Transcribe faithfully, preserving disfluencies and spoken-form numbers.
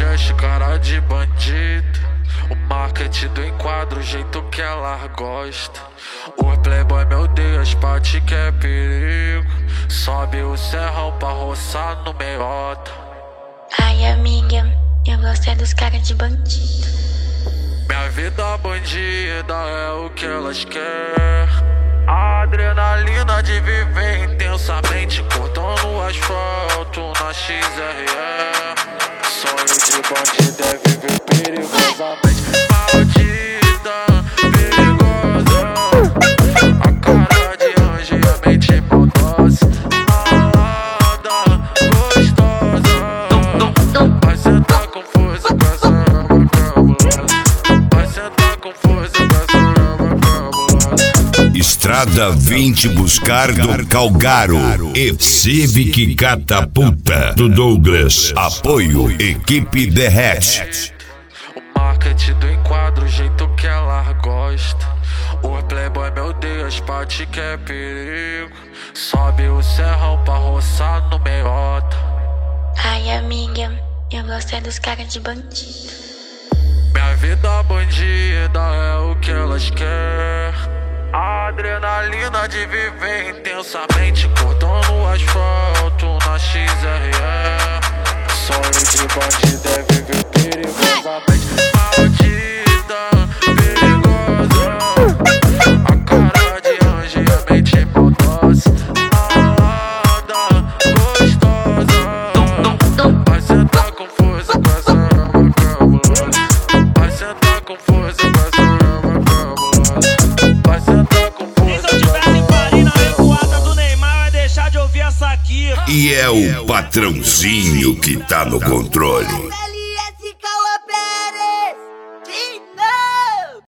cash, cara de bandido. O marketing do enquadro, o jeito que ela gosta. O playboy, meu Deus, parte que é perigo. Sobe o serrão pra roçar no meiota. Ai, amiga, eu gosto é dos caras de bandido. Minha vida bandida é o que elas querem. A adrenalina de viver intensamente, cortando o asfalto na X R E. Sonho de bandido é viver perigosamente. Maldita, perigosa. A cara de anjo e a mente maldosa. Malada, gostosa. Vai sentar com força com essa raba cabulosa. Vai sentar com força com essa raba cabulosa. Estrada vem te buscar do Calgaro e Civic Catapulta do Douglas. Apoio Equipe Derrete. O marketing do enquadro, o jeito que ela gosta. O playboy, meu Deus, parte que é perigo. Sobe o serrão pra roçar no meiota. Ai, amiga, eu gosto é dos caras de bandido. Minha vida bandida é o que elas querem. A adrenalina de viver intensamente, cortando o asfalto na X R E. Sonho de bandido é viver perigosamente. Maldita, perigosa. A cara de anjo e a mente maldosa. Malada, gostosa. Vai sentar com força com essa raba cabulosa. Vai sentar com força com essa raba cabulosa. Vai sentar com força. Se eu tivesse pari na recuada do Neymar, vai deixar de ouvir essa aqui. E é o patrãozinho que tá no controle.